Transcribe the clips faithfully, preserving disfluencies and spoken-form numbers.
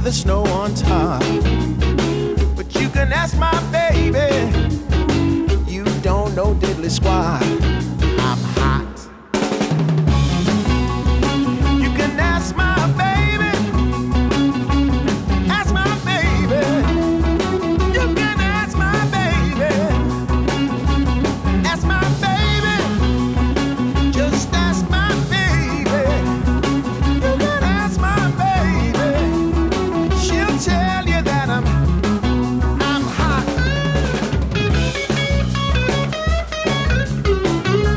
the snow on top. But you can ask my baby, you don't know diddly squat. I'm hot. You can ask my baby, ask my baby. You can ask my baby, ask my baby. Just ask my baby. You can ask my baby. She'll tell you that I'm I'm hot.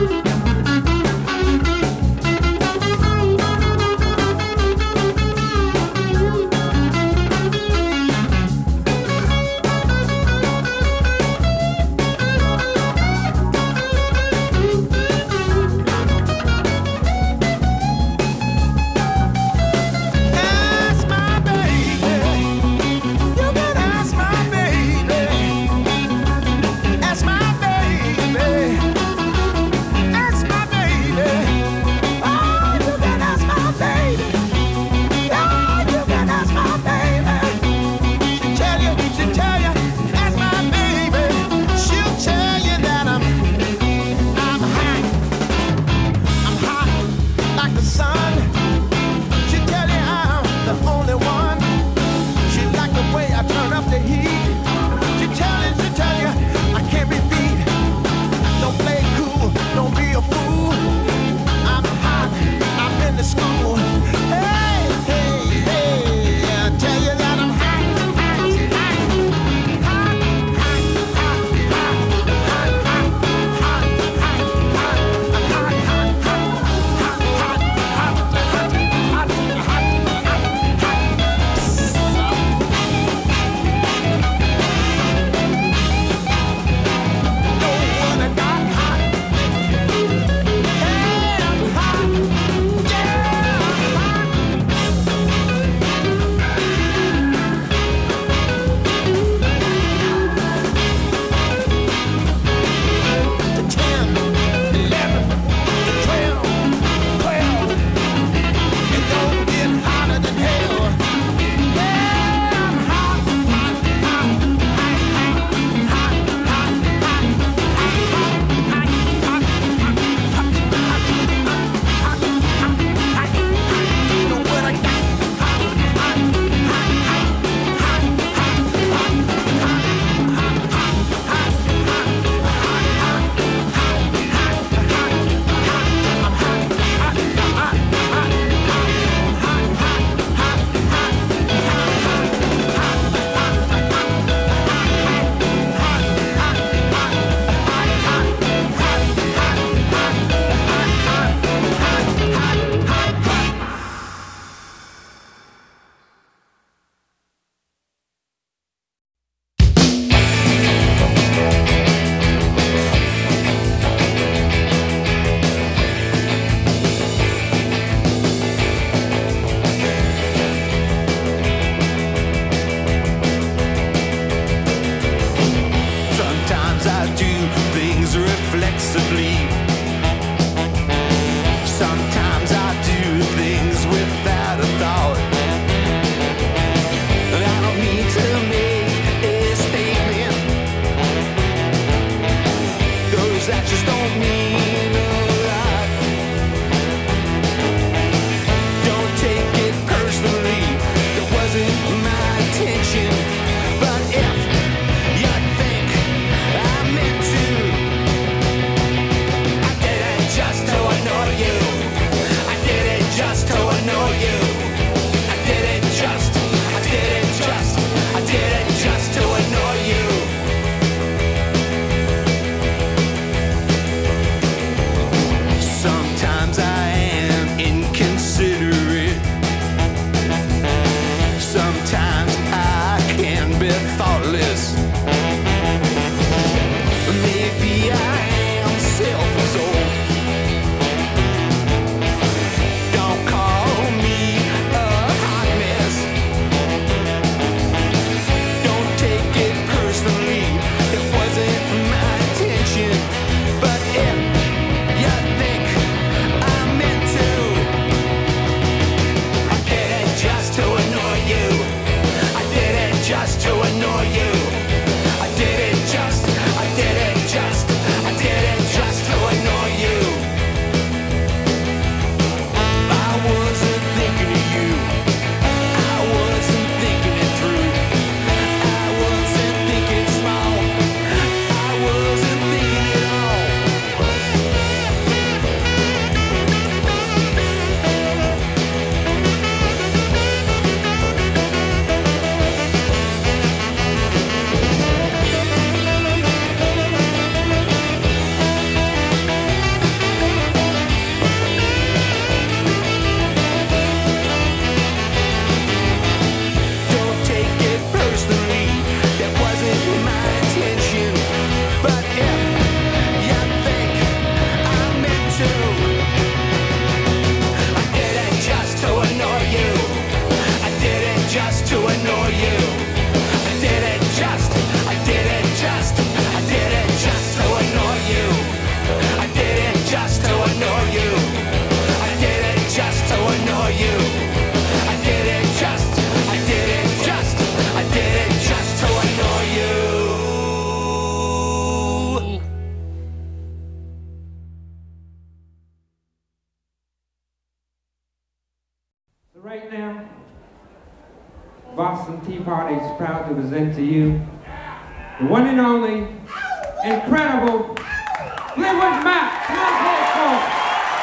Boston Tea Party is proud to present to you the one and only, incredible Fleetwood Mac. Come on, play it for us.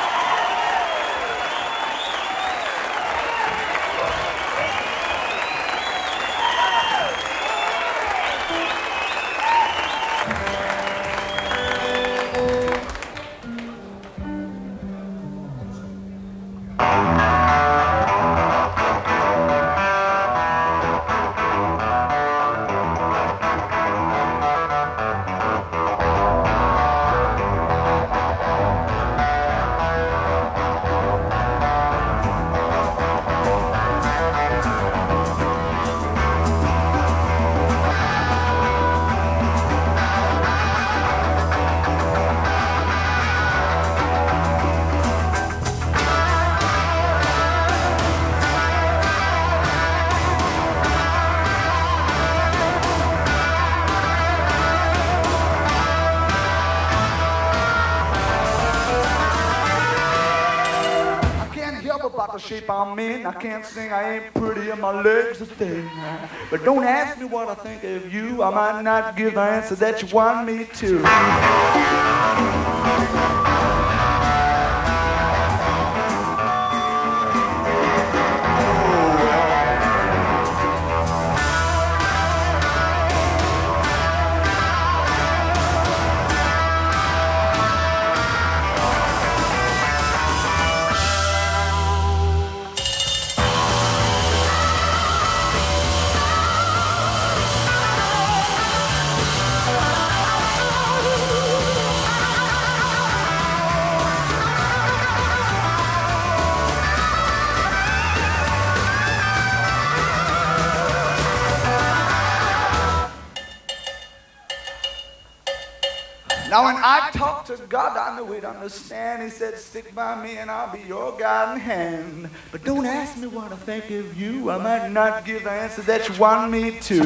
About the shape I'm in, I can't sing, I ain't pretty, and my legs are thin. But don't ask me what I think of you, I might not give the answer that you want me to. Now when I talked to God, I knew he'd understand. He said, stick by me and I'll be your guiding hand. But don't ask me what I think of you. I might not give the answer that you want me to.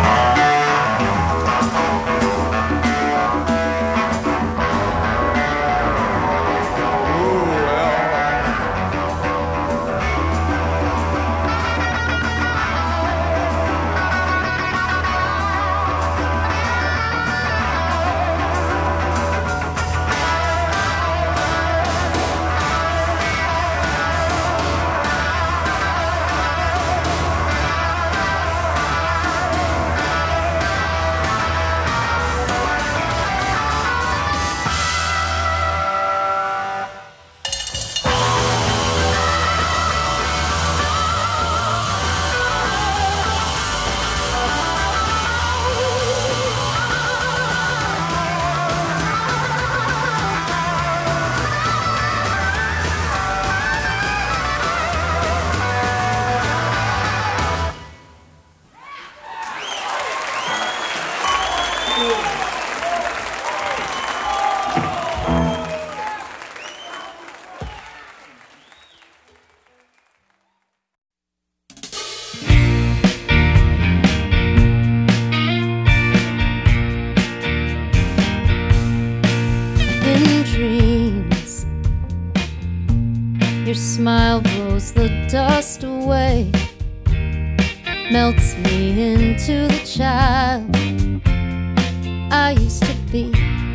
Your smile blows the dust away, melts me into the child I used to be.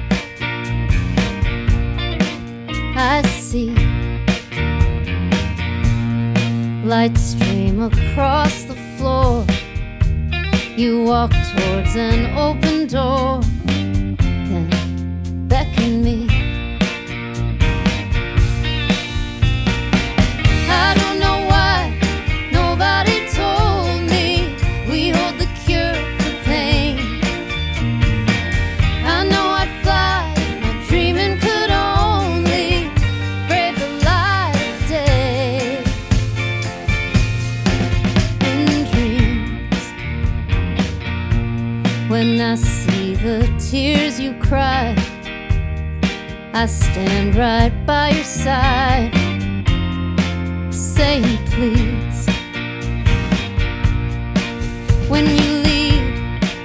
I see light stream across the floor. You walk towards an open door, then beckon me. I don't know why nobody told me we hold the cure for pain. I know I'd fly if my dreaming could only brave the light of day. In dreams, when I see the tears you cry, I stand right by your side, saying please. When you lead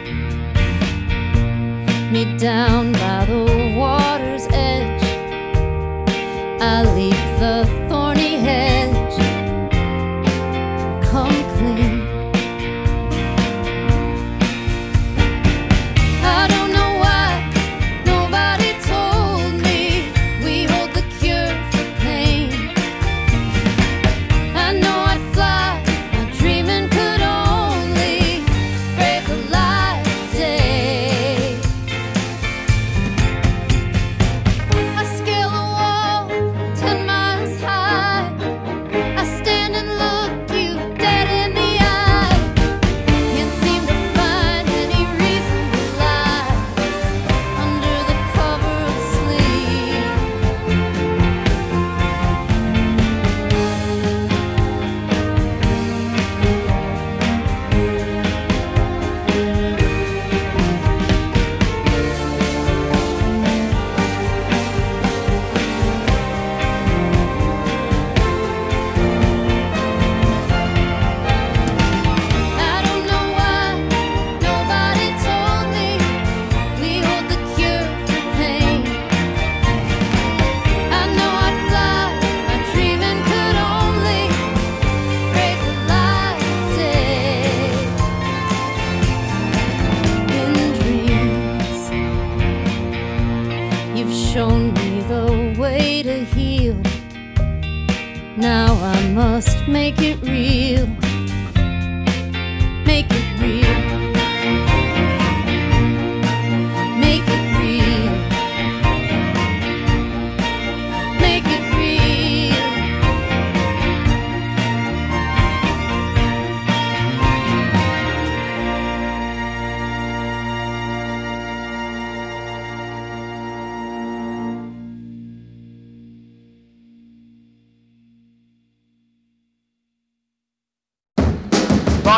me down by the water's edge, I leap the thorny hedge, come clean.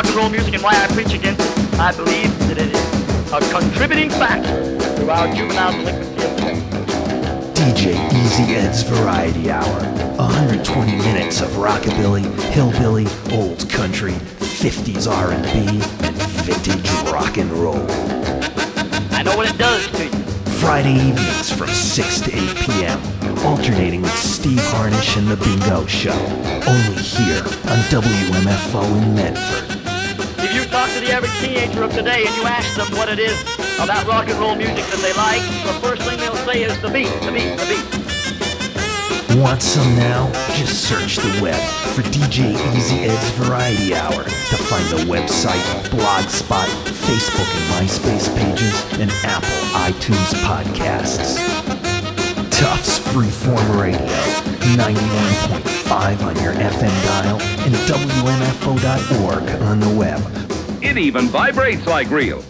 rock and roll music and why I preach against it. I believe that it is a contributing factor to our juvenile delinquency of crime. D J Easy Ed's Variety Hour. one hundred twenty minutes of rockabilly, hillbilly, old country, fifties R and B, and vintage rock and roll. I know what it does to you. Friday evenings from six to eight p.m. Alternating with Steve Harnish and The Bingo Show. Only here on W M F O in Medford. If you talk to the average teenager of today and you ask them what it is about rock and roll music that they like, the first thing they'll say is the beat, the beat, the beat. Want some now? Just search the web for D J Easy Ed's Variety Hour to find the website, Blogspot, Facebook and MySpace pages, and Apple iTunes podcasts. Tufts Freeform Radio, ninety-one point five on your F M dial, and W M F O dot org on the web. It even vibrates like real.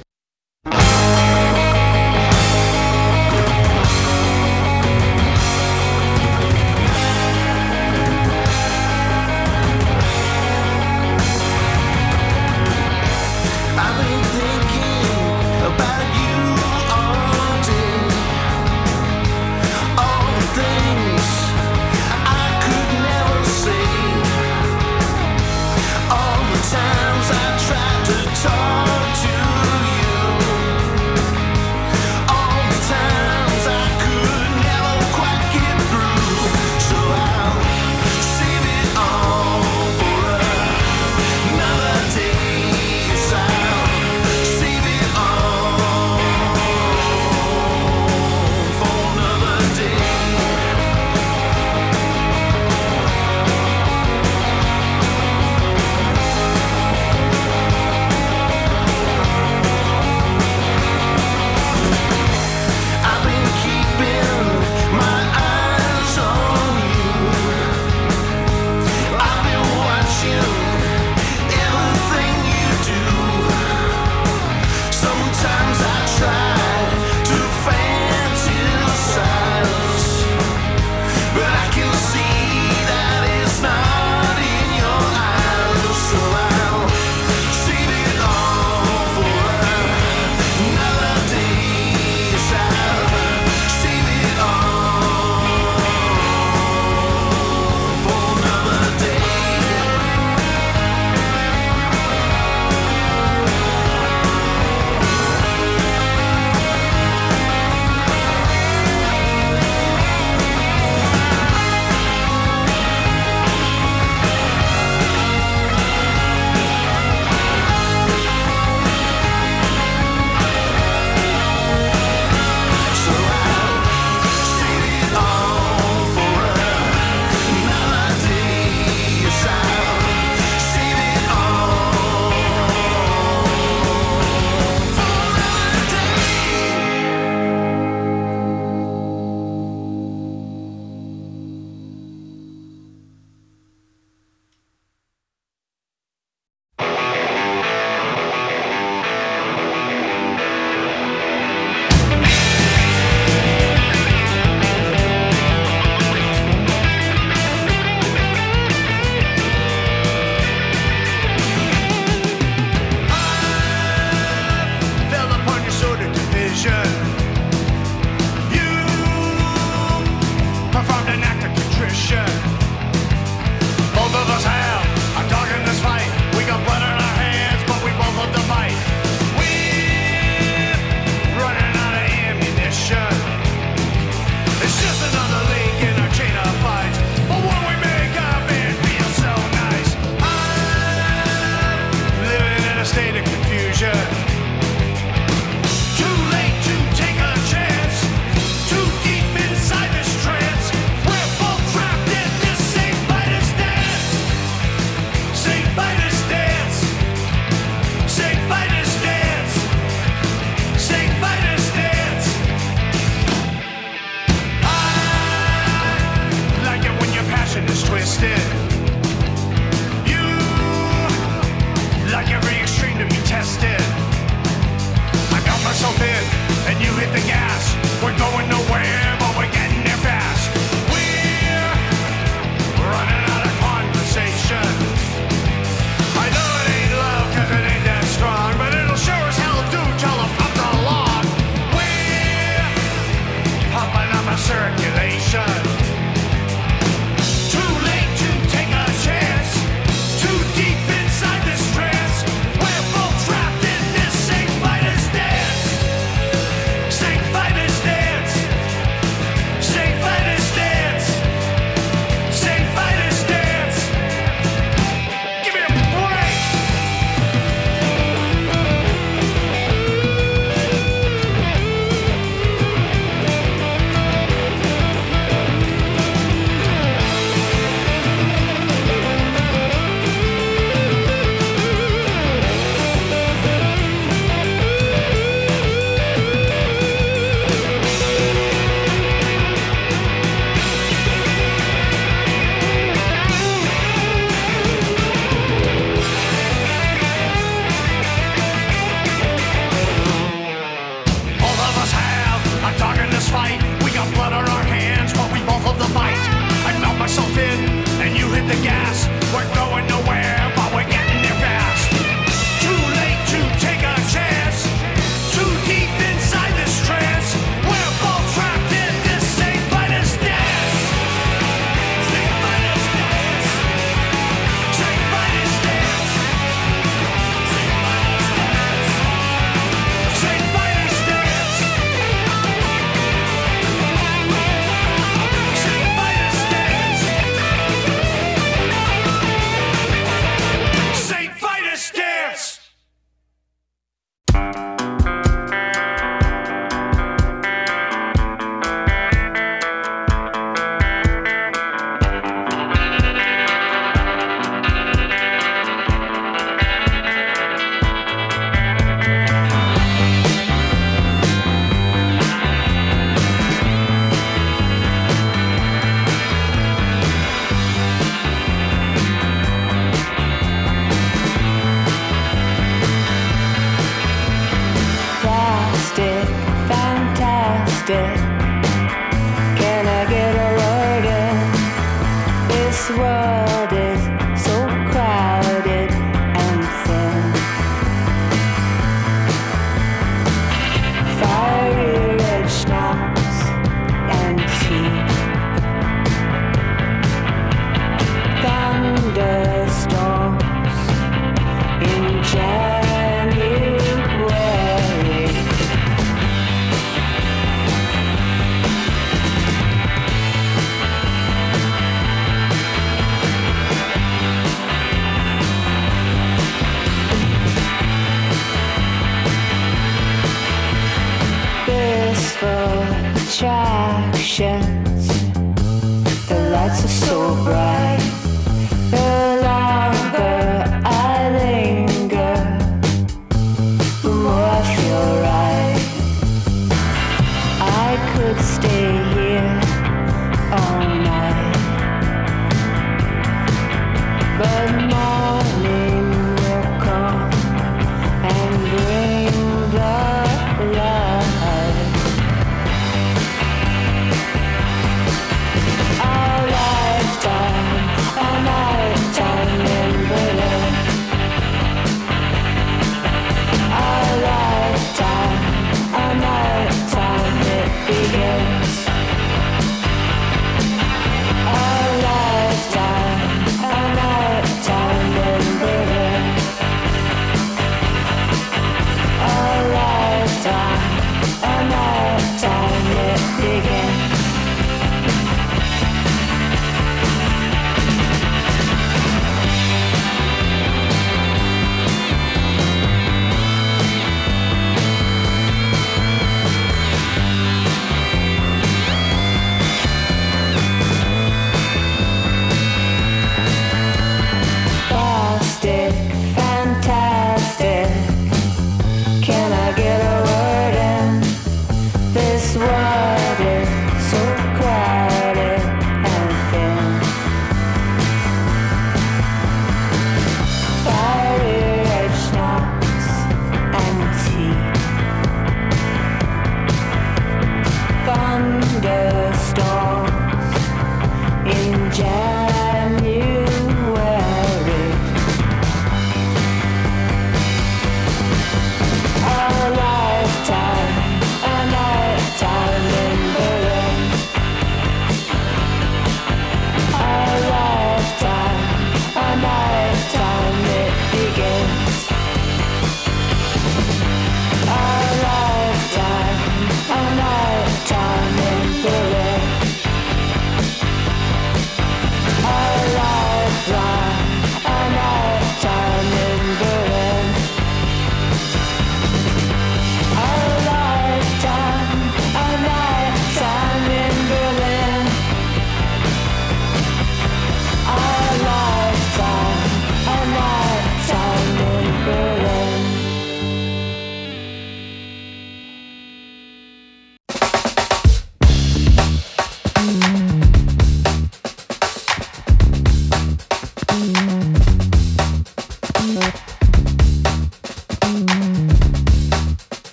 Times I tried to talk to you.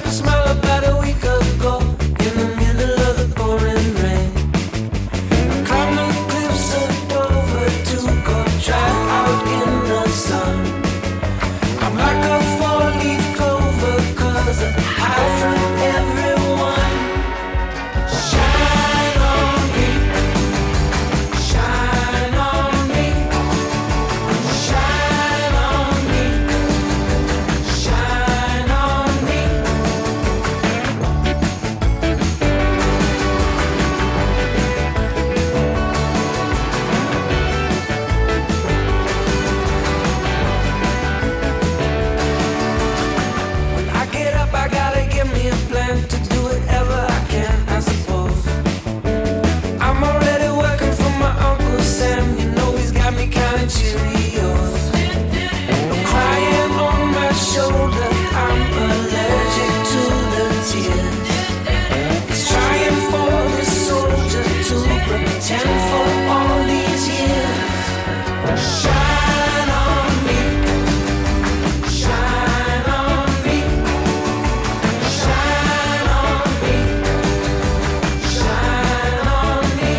like a smile about a week ago, in the middle of the pouring rain. I climbed the cliffs of Dover to go try out in the sun. I'm like a four-leaf clover, cause I hide from everyone. Shine on me, shine on me, shine on me, shine on me. When I get up, I gotta give me a plan to do whatever I can, I suppose. I'm already working for my Uncle Sam, you know he's got me counting Cheerios. No crying on my shoulder, I'm allergic to the tears. It's trying for the soldier to pretend for all these years. Shine on me, shine on me, shine on me, shine on me.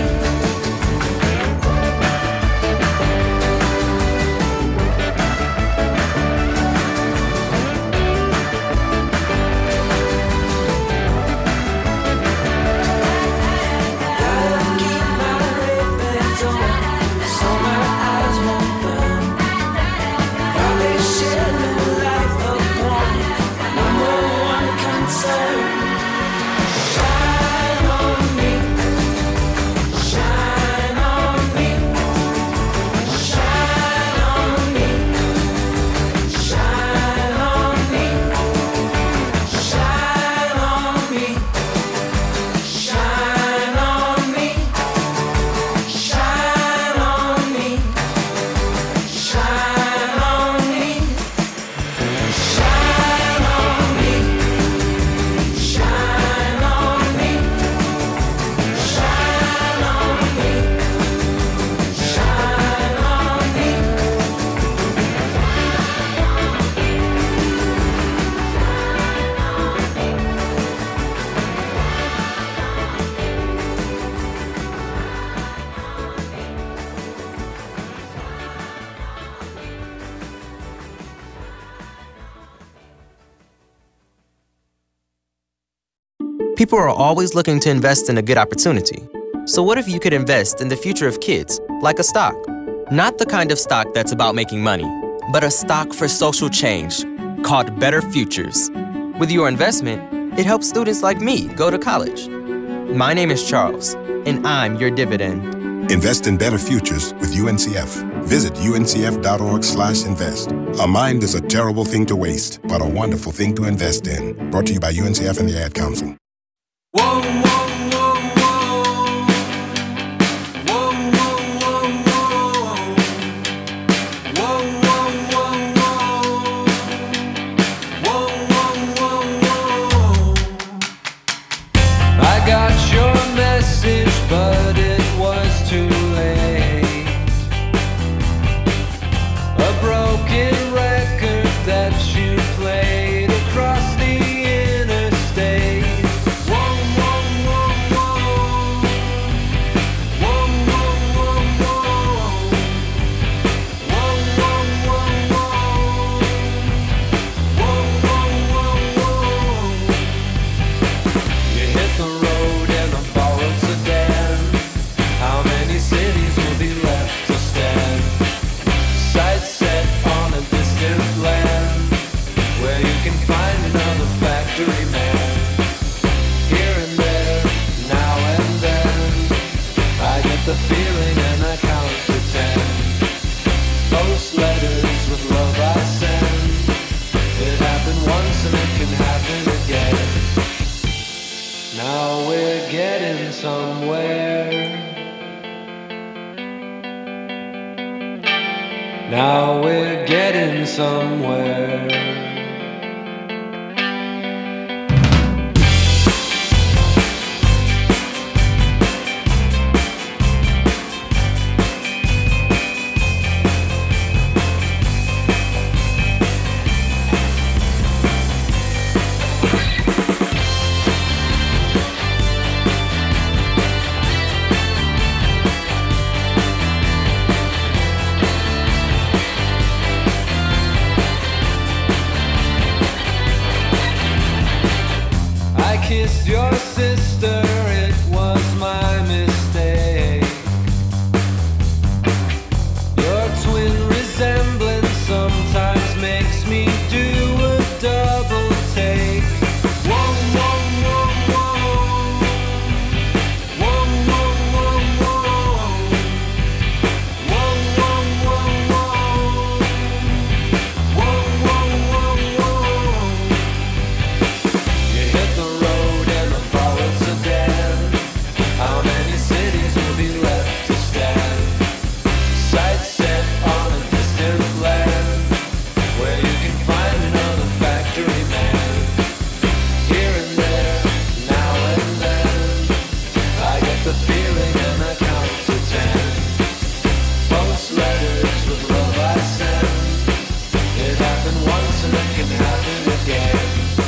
Gotta keep my Ray-Bans on, so my eyes won't burn. While they shed the light upon my number one concern. Shine on me, shine on me, shine on me, shine on me, shine on me, shine on me, shine on me, shine on me, shine on me, shine on me, shine on me, shine on me. People are always looking to invest in a good opportunity. So what if you could invest in the future of kids, like a stock? Not the kind of stock that's about making money, but a stock for social change, called Better Futures. With your investment, it helps students like me go to college. My name is Charles, and I'm your dividend. Invest in better futures with U N C F. Visit U N C F dot org slash invest. A mind is a terrible thing to waste, but a wonderful thing to invest in. Brought to you by U N C F and the Ad Council. Whoa, whoa, whoa, whoa. Whoa, whoa, whoa, whoa. Whoa, whoa, whoa, whoa. Whoa, whoa, whoa, whoa. I got your message, but it was too late. A broken record that you played across the interstate. Whoa, whoa, whoa, whoa. Whoa, whoa, whoa, whoa. Whoa, whoa, whoa, whoa. Whoa, whoa, whoa, whoa. You hit the road in a borrowed sedan. How many cities will be left to stand? Sights set on a distant land, where you can find another factory man. Here and there, now and then, I get the feeling and I count to ten. Post letters with love I send. It happened once and it can happen again. Now we're getting somewhere. Now we're getting somewhere. kissed your sister, it was my mistake. Your twin resemblance sometimes makes me do a double take. Whoa, whoa, whoa, whoa. Whoa, whoa, whoa, whoa. Whoa, whoa, whoa, whoa. Whoa, whoa, whoa, whoa. You hit the road and the followed sedan. How many cities will be left to stand? Sights set on a distant land, where you can find another factory man. Here and there, now and then, I get the feeling and I count to ten. Post letters with love I send. It happened once and it can happen again.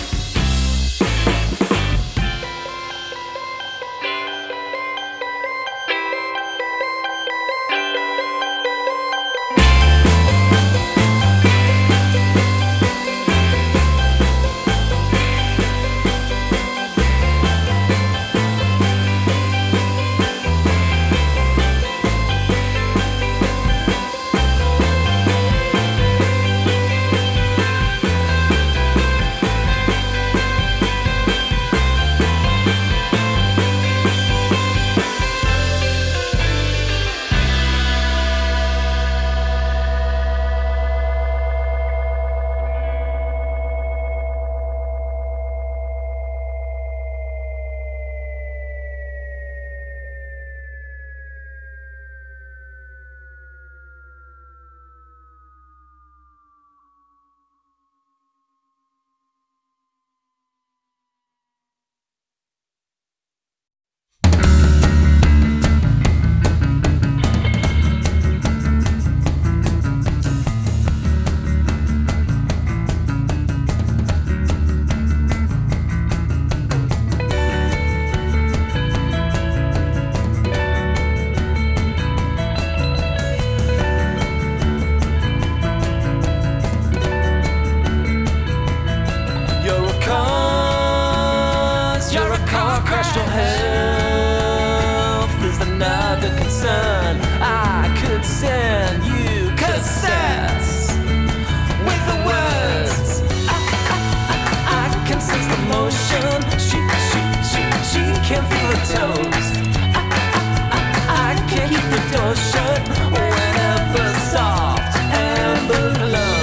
You're a cause, you're a car crash to health is another concern. I could send you cassettes with the words. I, I, I, I can sense the motion. She, she, she, she can feel her toes. I, I, I, I can't keep the door shut whenever soft amber glows.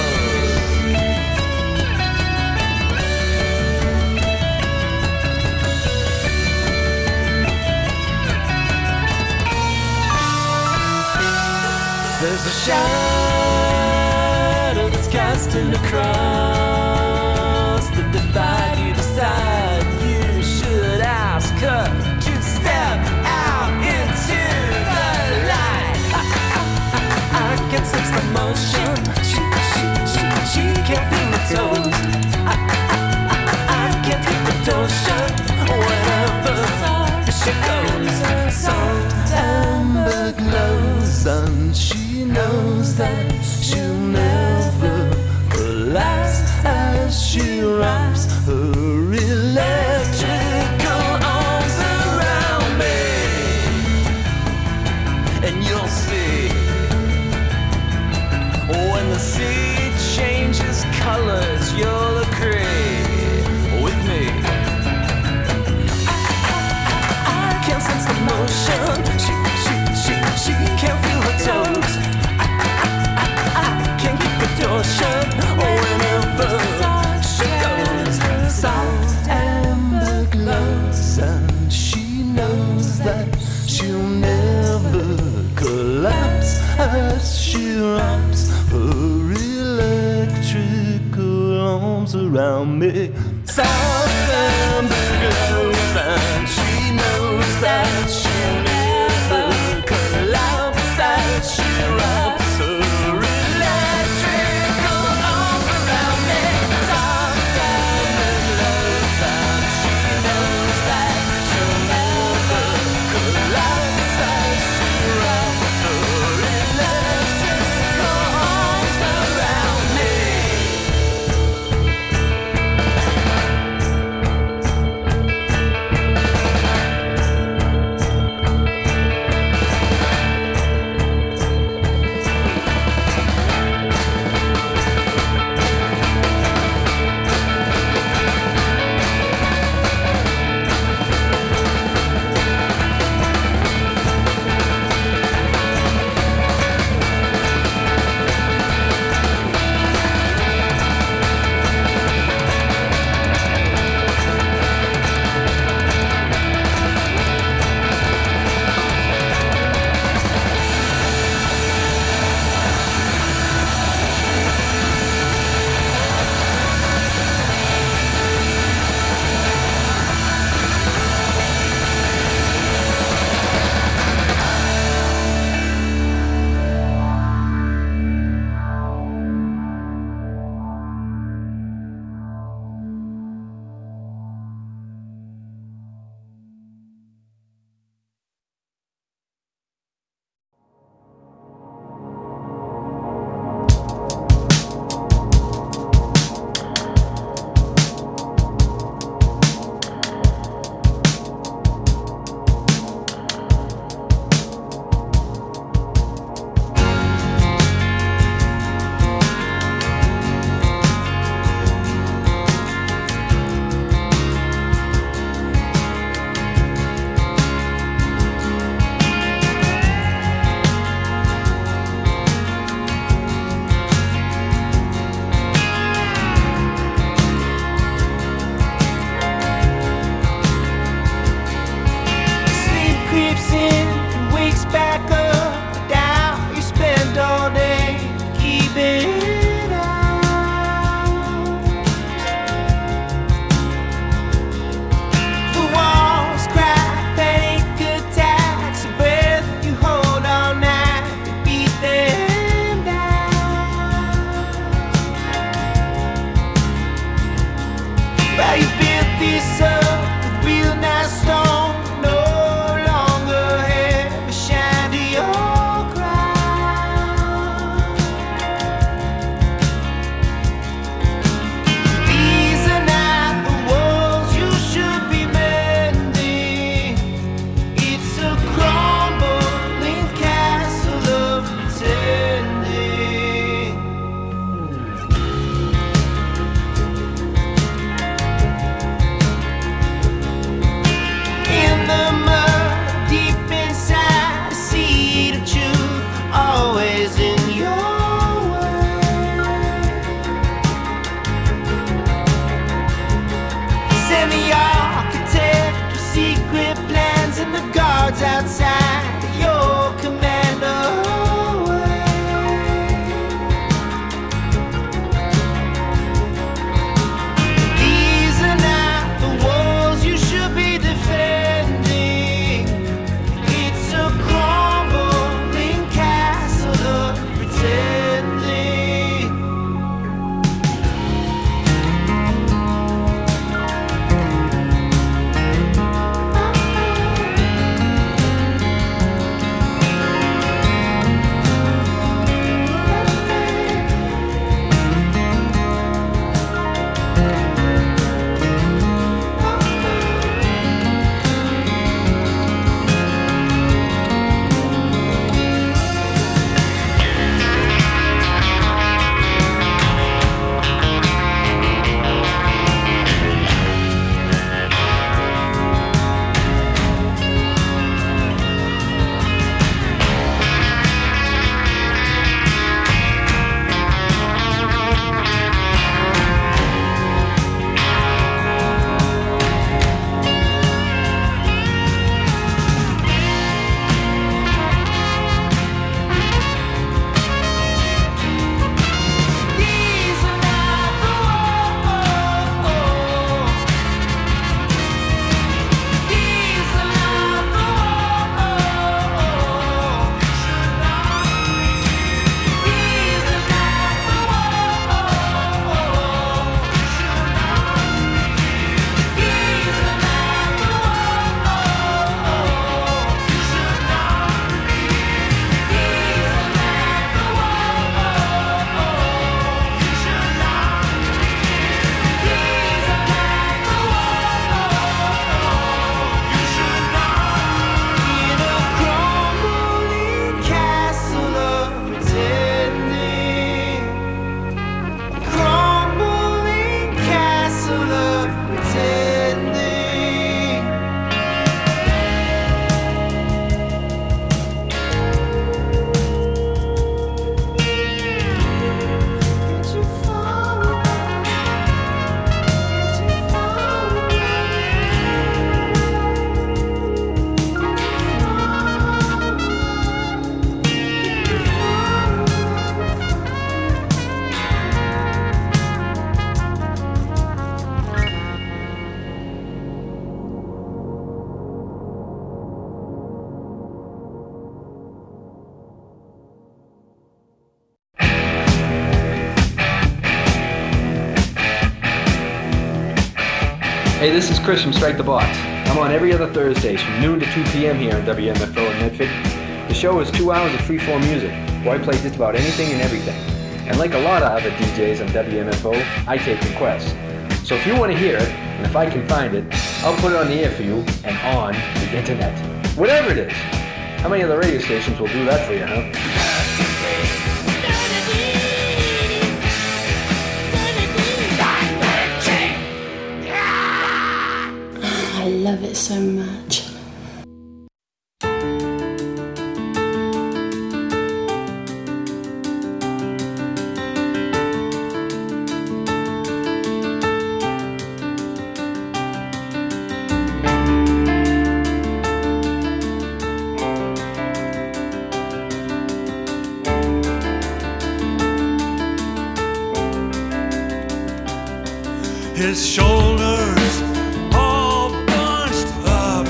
There's a shadow that's casting across the divide. You decide you should ask her to step out into the light. I, I, I, I can sense the motion. She, she, she, she can't feel her toes. I, I, I, I can't keep the door shut whenever she goes. Soft amber glows and she knows that she'll never collapse as she wraps her electrical arms around me. And you'll see when the sea changes colors, you'll agree with me. I, I, I, I can sense the motion. She, she, she, she can't feel her toes. Door shut whenever she goes. Soft amber glows and she knows that she'll never collapse as she wraps her electrical arms around me. Soft amber glows and she knows that she'll never collapse as she wraps her Hey, this is Chris from Strike the Box. I'm on every other Thursdays from noon to two p.m. here on W M F O in Medford. The show is two hours of freeform music, where I play just about anything and everything. And like a lot of other D Js on W M F O, I take requests. So if you want to hear it, and if I can find it, I'll put it on the air for you and on the internet. Whatever it is. How many other radio stations will do that for you, huh? I love it so much. His shoulders all bunched up,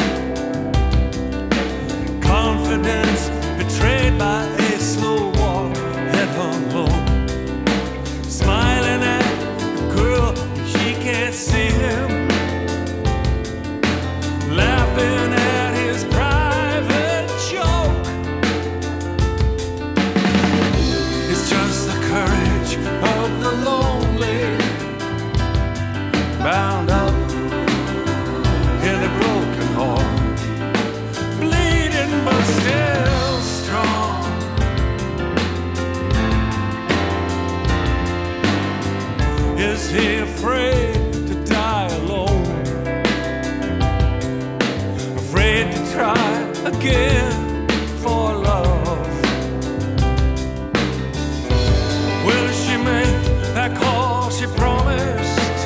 confidence betrayed by a slow walk, head hung low, smiling at the girl, she can't see him. bound up in a broken heart, bleeding but still strong. Is he afraid to die alone? Afraid to try again for love? Will she make that call she promised?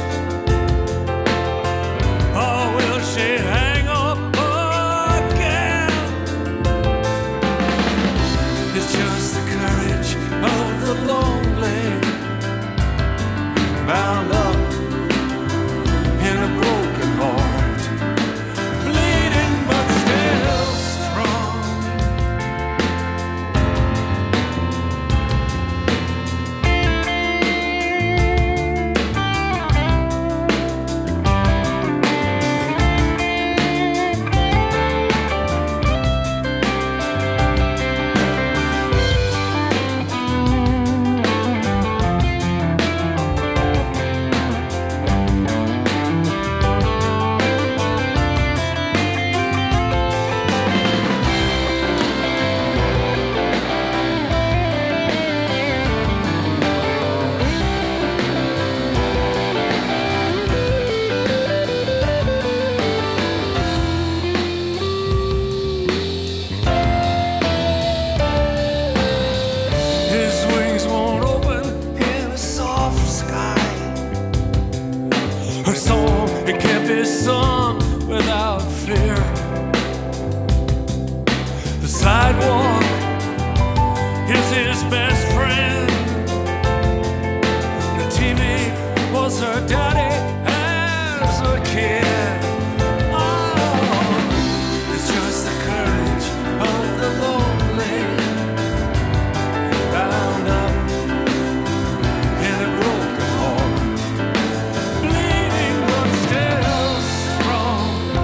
Or will she hang up again? It's just the courage of the lonely, bound up in a broken heart, bleeding but still strong. His wings won't open in a soft sky. Her soul, it can't be sung without fear. The sidewalk is his best friend. The T V was her daddy as a kid. Oh, it's just the courage of the lonely, bound up in a broken heart, bleeding but still strong.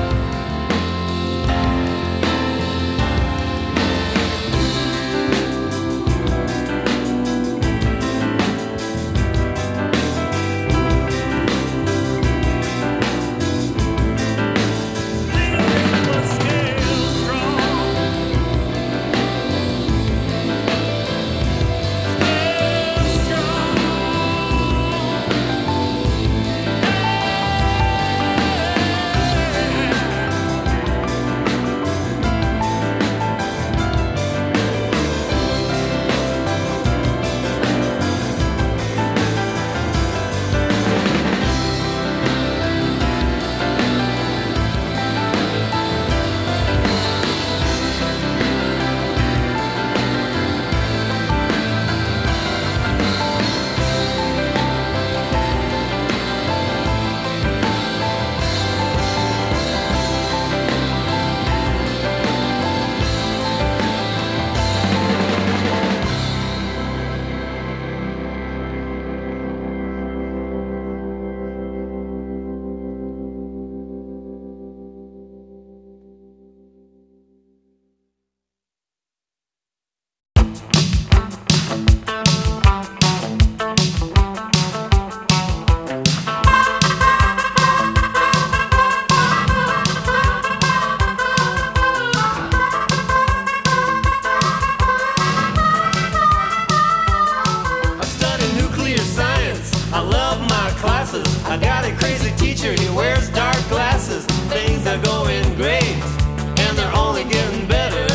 I got a crazy teacher, he wears dark glasses. Things are going great, and they're only getting better.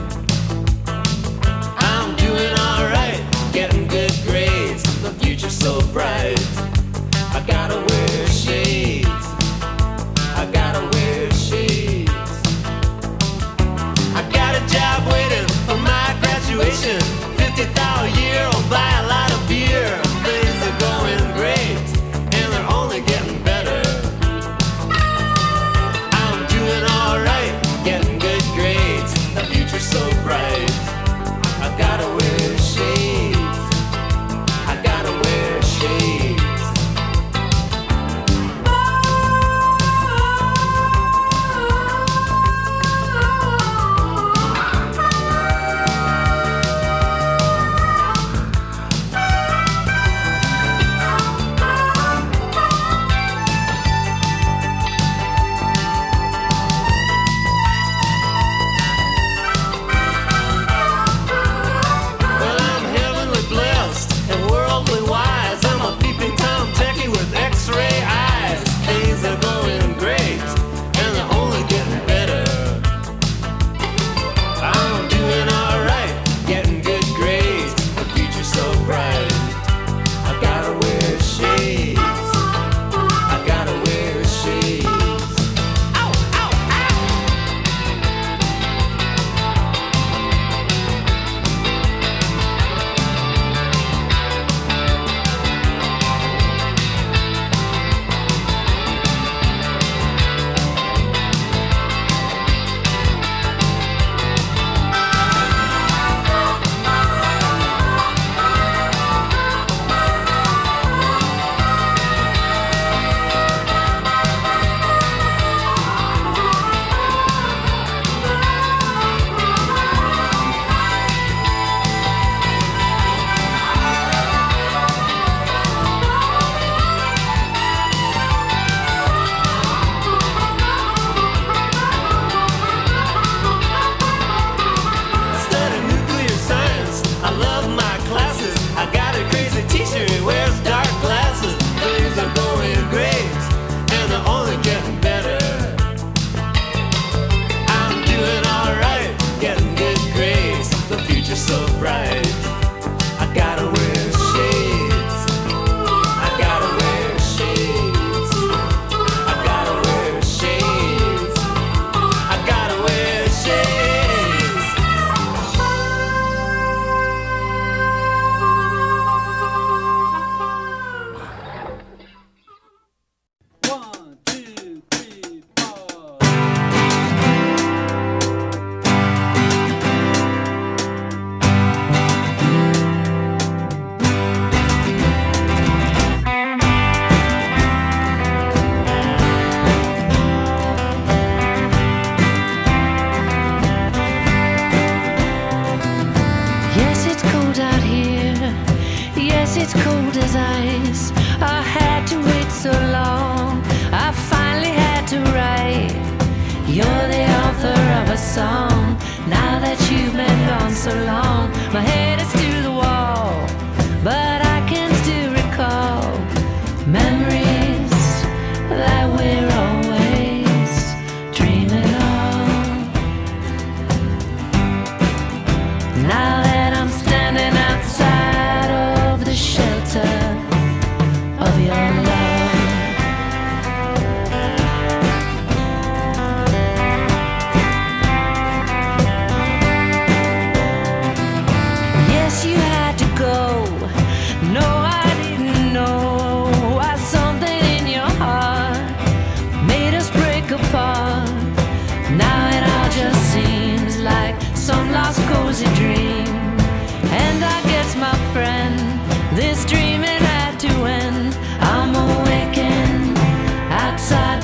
I'm doing alright, getting good grades. The future's so bright. I gotta wear shades. I gotta wear shades. I got a job waiting for my graduation. fifty thousand a year, I'll buy a lot of beer. Things are going great, and they're only getting better. I'm doing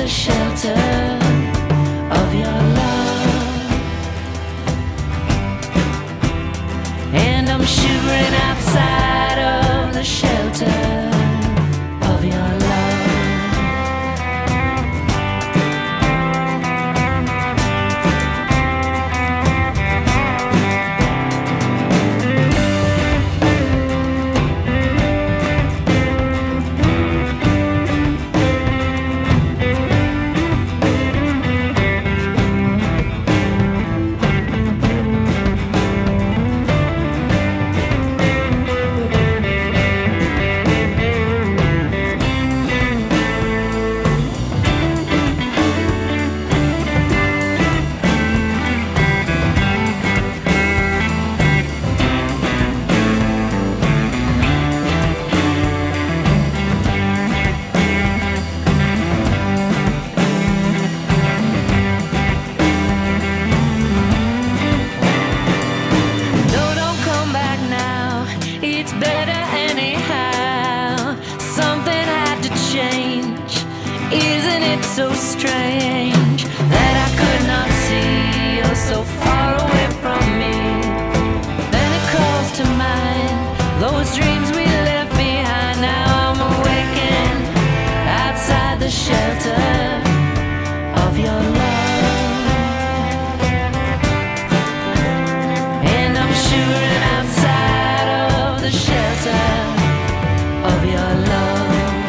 the shelter of your love. And I'm shivering outside of the shelter of your love. So strange that I could not see you're so far away from me. Then it calls to mind those dreams we left behind. Now I'm awakened outside the shelter of your love. And I'm shivering outside of the shelter of your love.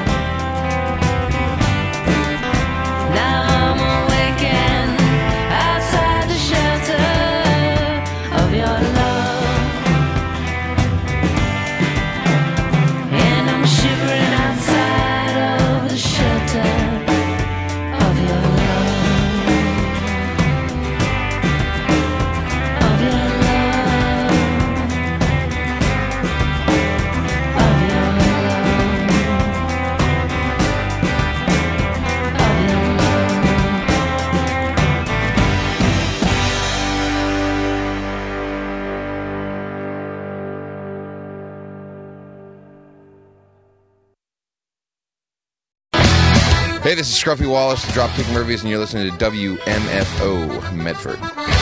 Hey, this is Scruffy Wallace, the Dropkick Murphys, and you're listening to W M F O Medford.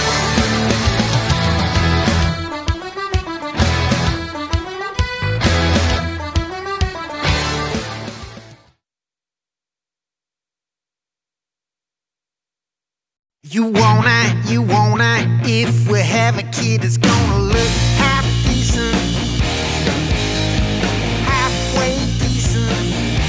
You wanna, you wanna, if we have a kid that's gonna look half decent, halfway decent,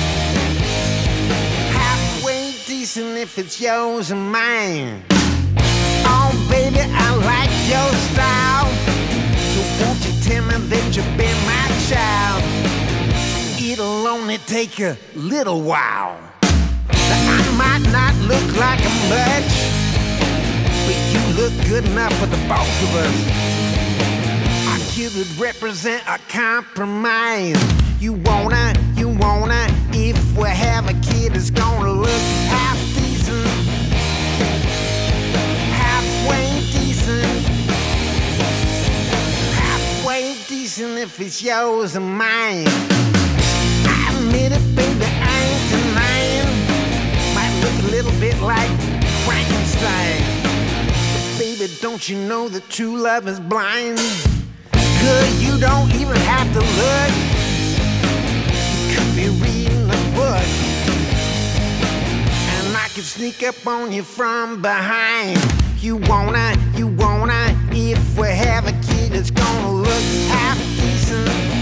halfway decent if it's yours and mine. Oh baby, I like your style, so won't you tell me that you'll be my child? It'll only take a little while. Now, I might not look like a much, but you look good enough for the both of us. Our kid would represent a compromise. You wanna, you wanna, if we have a kid that's gonna look half decent, halfway decent, halfway decent if it's yours and mine. I admit it, baby, I ain't denying. Might look a little bit like Frankenstein. Baby, don't you know that true love is blind? Good, you don't even have to look. You could be reading a book, and I could sneak up on you from behind. You wanna, you wanna, if we have a kid that's gonna look half decent,